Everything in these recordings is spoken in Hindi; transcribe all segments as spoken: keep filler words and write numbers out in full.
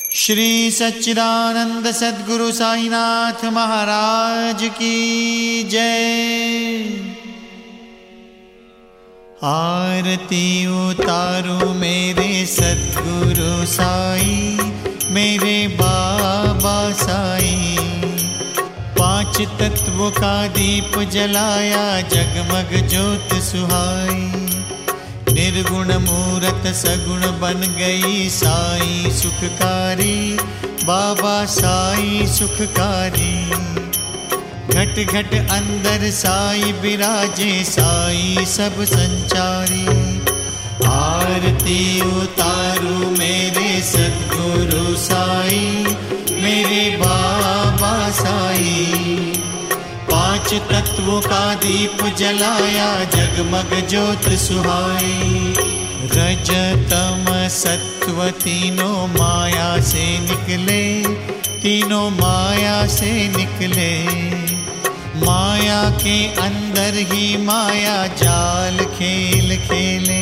श्री सच्चिदानंद सद्गुरु साईनाथ महाराज की जय। आरती उतारो मेरे सद्गुरु साई, मेरे बाबा साई। पांच तत्वों का दीप जलाया, जगमग ज्योत सुहाई। निर्गुण मूरत सगुण बन गई, साई सुखकारी, बाबा साई सुखकारी। घट घट अंदर साई विराजे, साई सब संचारी। आरती उतारू मेरे सद्गुरु साई, मेरे बाबा साई। पांच तत्वों का दीप जलाया, जगमग ज्योत सुहाई। रज तम सत्व तीनों माया से निकले, तीनों माया से निकले। माया के अंदर ही माया जाल खेल खेले।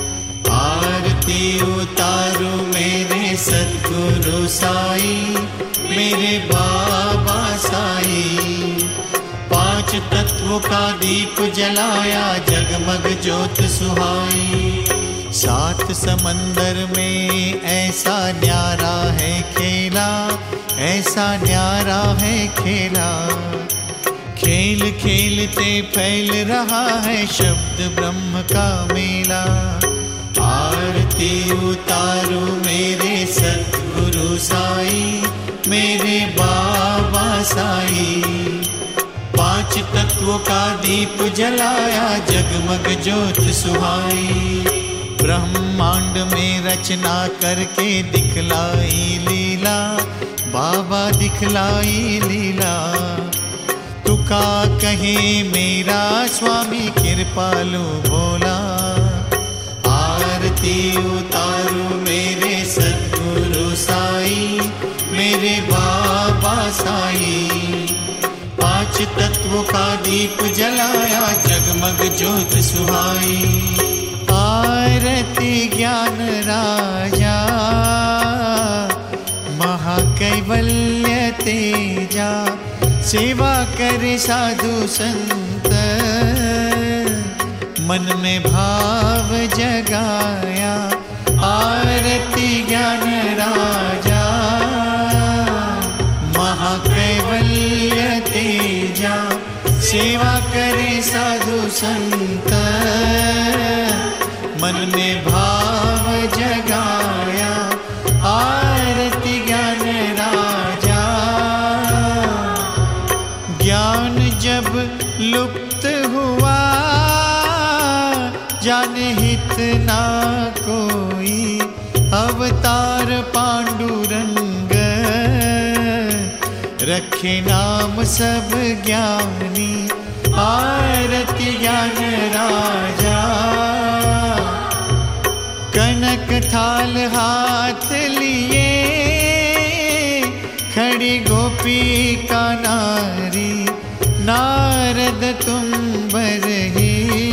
आरती उतारो मेरे सद्गुरु साई, मेरे बाबा साई। पांच तत्वों का दीप जलाया, जगमग ज्योत सुहाई। सात समंदर में ऐसा न्यारा है खेला, ऐसा न्यारा है खेला। खेल खेलते फैल रहा है शब्द ब्रह्म का मेला। आरती उतारो मेरे सद्गुरु साई, मेरे बाबा साई। पांच तत्वों का दीप जलाया, जगमग ज्योत सुहाई। ब्रह्मांड में रचना करके दिखलाई लीला, बाबा दिखलाई लीला। तुका कहे मेरा स्वामी कृपालु भोला। आरती उतारो मेरे सद्गुरु साई, मेरे बाबा साई। पांच तत्वों का दीप जलाया, जगमग ज्योत सुहाई। आरती ज्ञान राजा, महाकैवल्य तेजा। सेवा करे साधु संत, मन में भाव जगाया। आरती ज्ञान राजा, महाकैवल्य तेजा। सेवा करे साधु संत, मन में भाव जगाया। आरती ज्ञान राजा। ज्ञान जब लुप्त हुआ, जाने हित ना कोई। अवतार पांडुरंग, रखे नाम सब ज्ञानी। आरती ज्ञान राजा। कनक थाल हाथ लिए, खड़ी गोपी का नारी। नारद तुम बरही,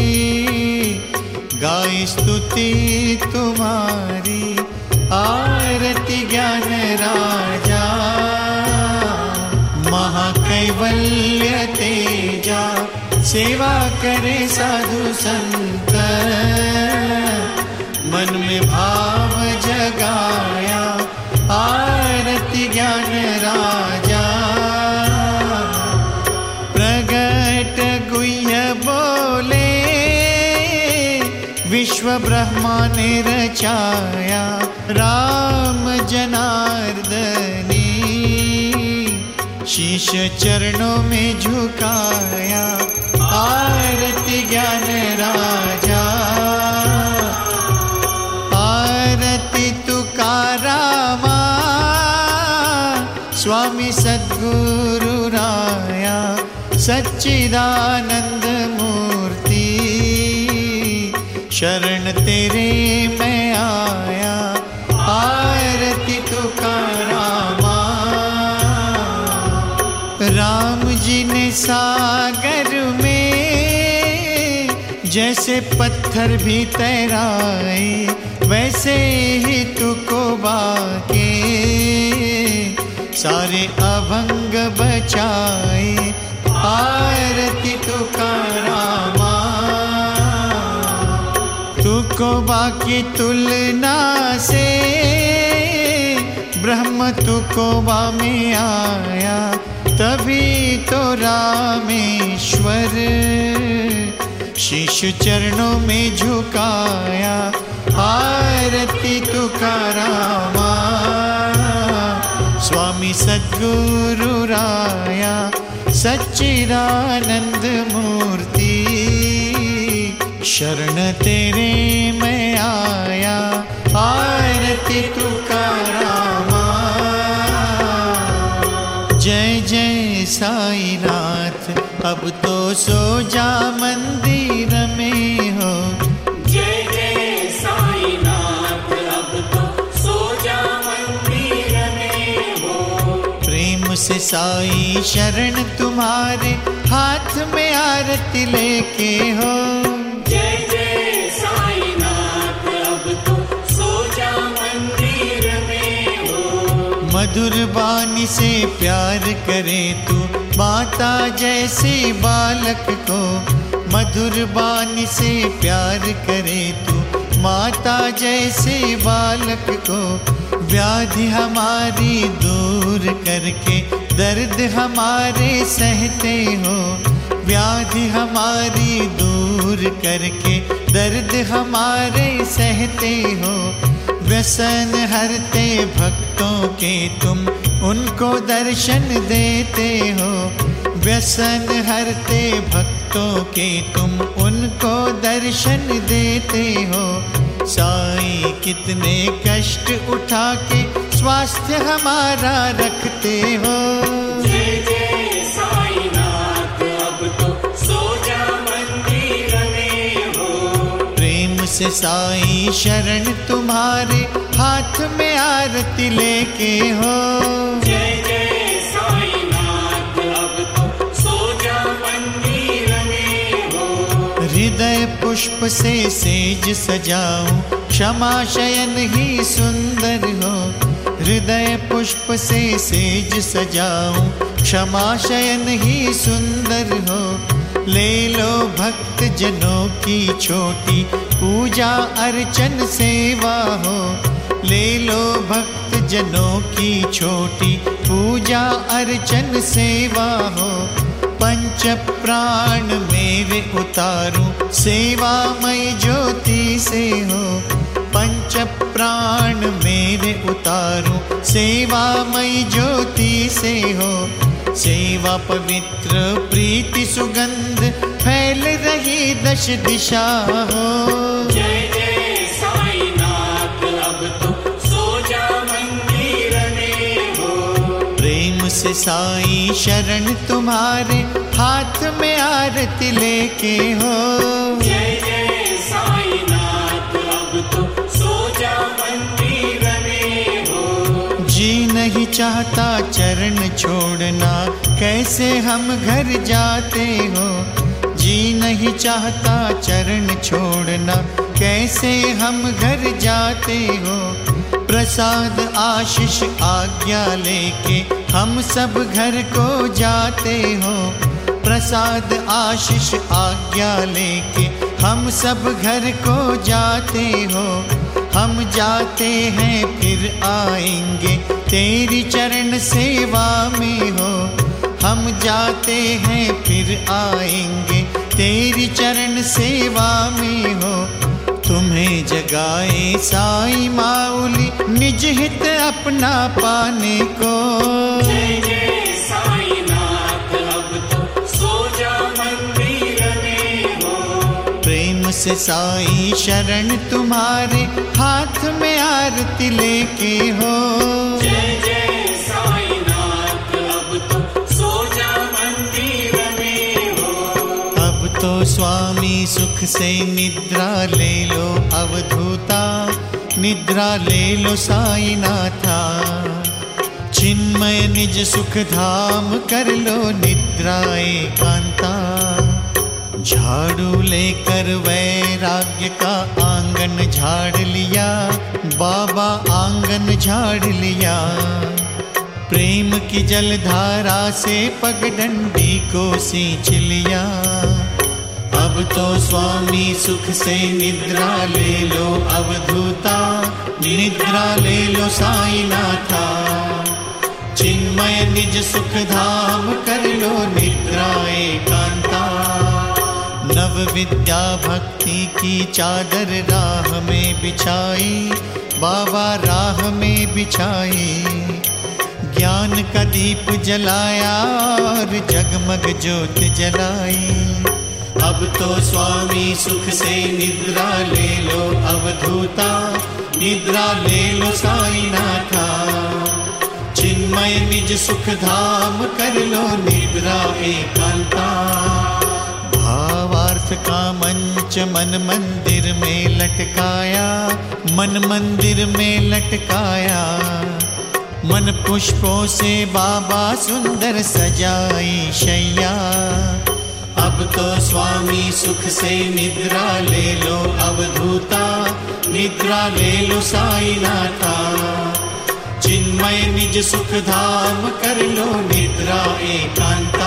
गाय स्तुति तुम्हारी। आरती ज्ञान राजा, महाकैवल्य तेजा। सेवा करे साधु संत, मन में भाव जगाया। आरती ज्ञान राजा। प्रगट गुह्य बोले, विश्व ब्रह्मा ने रचाया। राम जनार्दनी, शीश चरणों में झुकाया। आरती ज्ञान राजा। आरती तुकारामा, स्वामी सद्गुरु राया। सच्चिदानंद मूर्ति, शरण तेरे मैं आया। आरती तुकारामा। राम जी ने सागर में, जैसे पत्थर भी तैराए, वैसे ही तुको बाके। सारे अभंग बचाए। आरती तुकारामा तुकोबा की तुलना से ब्रह्म तुकोबा में आया, तभी तो रामेश्वर शीश चरणों में झुकाया। आरती तुकारामा स्वामी सद्गुरु राया, सच्चिदानंद मूर्ति शरण तेरे मैं आया। आरती तुकारामा जय जय साईनाथ, अब तो सो जा मंदिर में हो। जय जय साईनाथ, अब तो सो जा मंदिर में हो। प्रेम से साई शरण तुम्हारे हाथ में आरती लेके हो। जय जय साईनाथ, अब तो सो जा मंदिर में हो। मधुर बानी से प्यार करे तू माता जैसे बालक को। मधुर बानी से प्यार करे तू माता जैसे बालक को। व्याधि हमारी दूर करके दर्द हमारे सहते हो। व्याधि हमारी दूर करके दर्द हमारे सहते हो। व्यसन हरते भक्तों के तुम उनको दर्शन देते हो। व्यसन हरते भक्तों के तुम उनको दर्शन देते हो। साईं कितने कष्ट उठा के स्वास्थ्य हमारा रखते हो। जय जय साईनाथ, अब तो सो जा मंदिर में हो। प्रेम से साईं शरण तुम्हारे हाथ में आरती लेके हो। जय जय साईनाथ, अब तो सो जा मंदिर में हो। हृदय पुष्प से सेज सजाऊं, क्षमा शयन ही सुंदर हो। हृदय पुष्प से सेज सजाऊं, क्षमा शयन ही सुंदर हो। ले लो भक्त जनों की छोटी पूजा अर्चन सेवा हो। ले लो भक्त जनों की छोटी पूजा अर्चन सेवा हो। पंच प्राण मेरे उतारूं सेवामय ज्योति से हो। पंच प्राण मेरे उतारूं सेवामय ज्योति से हो। सेवा पवित्र प्रीति सुगंध फैल रही दश दिशा हो। जय जय साईनाथ, अब तो सो जा मंदिर में हो। प्रेम से साईं शरण तुम्हारे हाथ में आरती लेके हो। जय जय साईनाथ, अब तो सो जा मंदिर में हो। जी नहीं चाहता चरण छोड़ना, कैसे हम घर जाते हो। जी नहीं चाहता चरण छोड़ना, कैसे हम घर जाते हो। प्रसाद आशीष आज्ञा लेके हम सब घर को जाते हो। प्रसाद आशीष आज्ञा लेके हम सब घर को जाते हो। हम जाते हैं फिर आएंगे तेरी चरण सेवा में हो। हम जाते हैं फिर आएंगे तेरी चरण सेवा में हो। तुम्हें जगाए साईं माऊली निज हित अपना पाने को। जय जय साईनाथ, अब तो सो जा मंदिर में हो। प्रेम से साईं शरण तुम्हारे हाथ में आरती लेके हो। जय जय साईनाथ, अब तो सो जा मंदिर में हो। अब तो स्वामी सुख से निद्रा ले लो अवधूता, निद्रा ले लो साईनाथा। चिन्मय निज सुख धाम कर लो निद्रा एकांता। झाड़ू लेकर वैराग्य का आंगन झाड़ लिया, बाबा आंगन झाड़ लिया। प्रेम की जलधारा से पगडंडी को सींच लिया। अब तो स्वामी सुख से निद्रा ले लो अवधूता, निद्रा ले लो साईनाथा। चिन्मय निज सुख धाम कर लो निद्रा एकांता। नव विद्या भक्ति की चादर राह में बिछाई, बाबा राह में बिछाई। ज्ञान का दीप जलाया और जगमग ज्योत जलाई। अब तो स्वामी सुख से निद्रा ले लो अवधूता, निद्रा ले लो साईनाथा। चिन्मय निज सुख धाम कर लो निद्रा एकांता। भावार्थ का मंच मन मंदिर में लटकाया, मन मंदिर में लटकाया। मन पुष्पों से बाबा सुंदर सजाई शैया। अब तो स्वामी सुख से निद्रा ले लो अवधूता, निद्रा ले लो साईनाथा। चिन्मय निज सुख धाम कर लो निद्रा एकांता।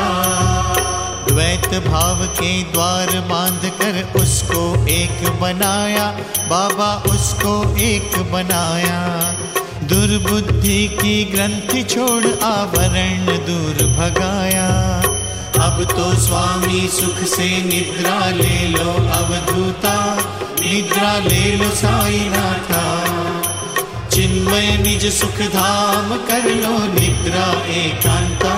द्वैत भाव के द्वार बांध कर उसको एक बनाया, बाबा उसको एक बनाया। दुर्बुद्धि की ग्रंथि छोड़ आवरण दूर भगाया। अब तो स्वामी सुख से निद्रा ले लो अवधूता, निद्रा ले लो साईनाथा। चिन्मय निज सुख धाम कर लो निद्रा एकांता।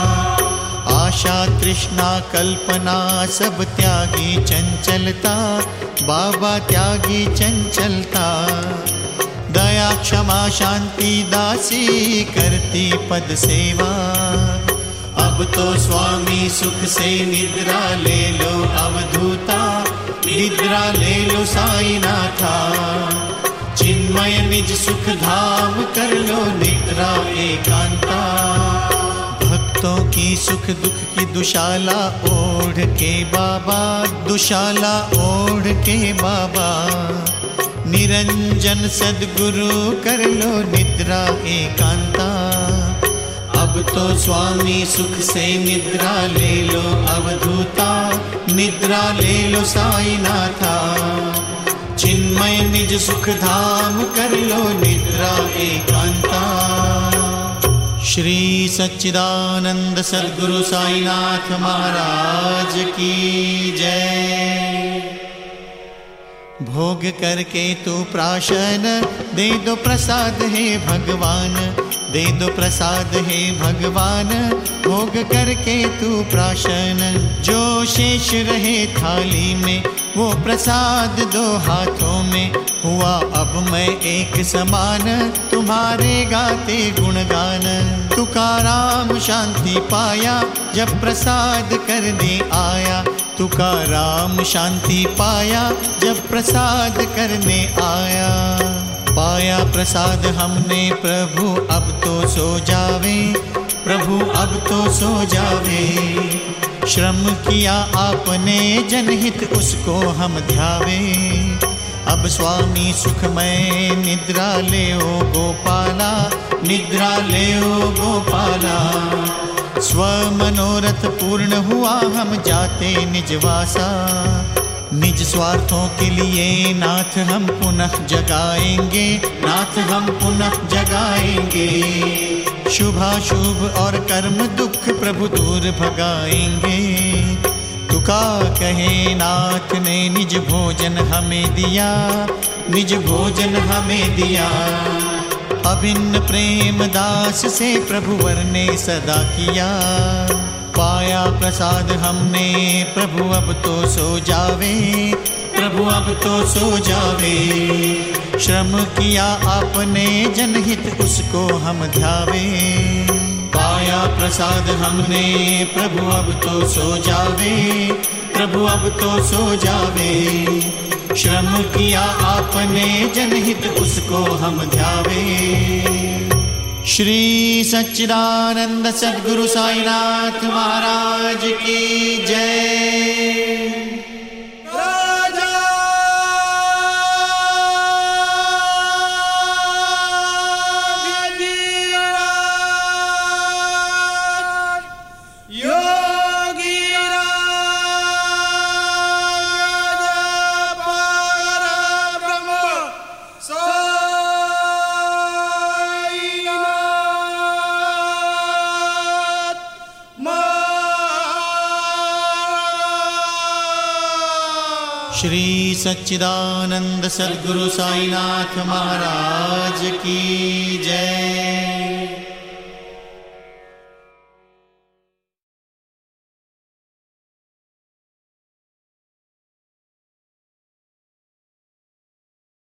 आशा तृष्णा कल्पना सब त्यागी चंचलता, बाबा त्यागी चंचलता। दया क्षमा शांति दासी करती पद सेवा। अब तो स्वामी सुख से निद्रा ले लो अवधूता, निद्रा ले लो साईनाथा। चिन्मय निज सुख धाम कर लो निद्रा एकांता। भक्तों की सुख दुख की दुशाला ओढ़ के बाबा, दुशाला ओढ़ के बाबा। निरंजन सद्गुरु कर लो निद्रा एकांता। अब तो स्वामी सुख से निद्रा ले लो अवधूता, निद्रा ले लो साईनाथा। चिन्मय निज सुख धाम कर लो निद्रा एकांता। श्री सच्चिदानंद सद्गुरु साईनाथ महाराज की जय। भोग करके तू प्राशन दे दो प्रसाद हे भगवान, दे दो प्रसाद हे भगवान। भोग करके तू प्राशन, जो शेष रहे थाली में वो प्रसाद दो हाथों में। हुआ अब मैं एक समान तुम्हारे गाते गुणगान। तुकाराम शांति पाया जब प्रसाद करने आया, तुकाराम शांति पाया जब प्रसाद करने आया। पाया प्रसाद हमने प्रभु अब तो सो जावे, प्रभु अब तो सो जावे। श्रम किया आपने जनहित उसको हम ध्यावे। अब स्वामी सुखमय निद्रा ले ओ गोपाला, निद्रा ले ओ गोपाला। स्व मनोरथ पूर्ण हुआ हम जाते निजवासा। निज स्वार्थों के लिए नाथ हम पुनः जगाएंगे, नाथ हम पुनः जगाएंगे। शुभाशुभ और कर्म दुख प्रभु दूर भगाएंगे। तुका कहे नाथ ने निज भोजन हमें दिया, निज भोजन हमें दिया। अभिन्न प्रेम दास से प्रभुवर ने सदा किया। पाया प्रसाद हमने प्रभु अब तो सो जावे, प्रभु अब तो सो जावे। श्रम किया आपने जनहित उसको हम ध्यावे। पाया प्रसाद हमने प्रभु अब तो सो जावे, प्रभु अब तो सो जावे। श्रम किया आपने जनहित उसको हम ध्यावे। श्री सच्चिदानंद सद्गुरु साईनाथ महाराज की जय। श्री सच्चिदानंद सद्गुरु साईनाथ महाराज की जय।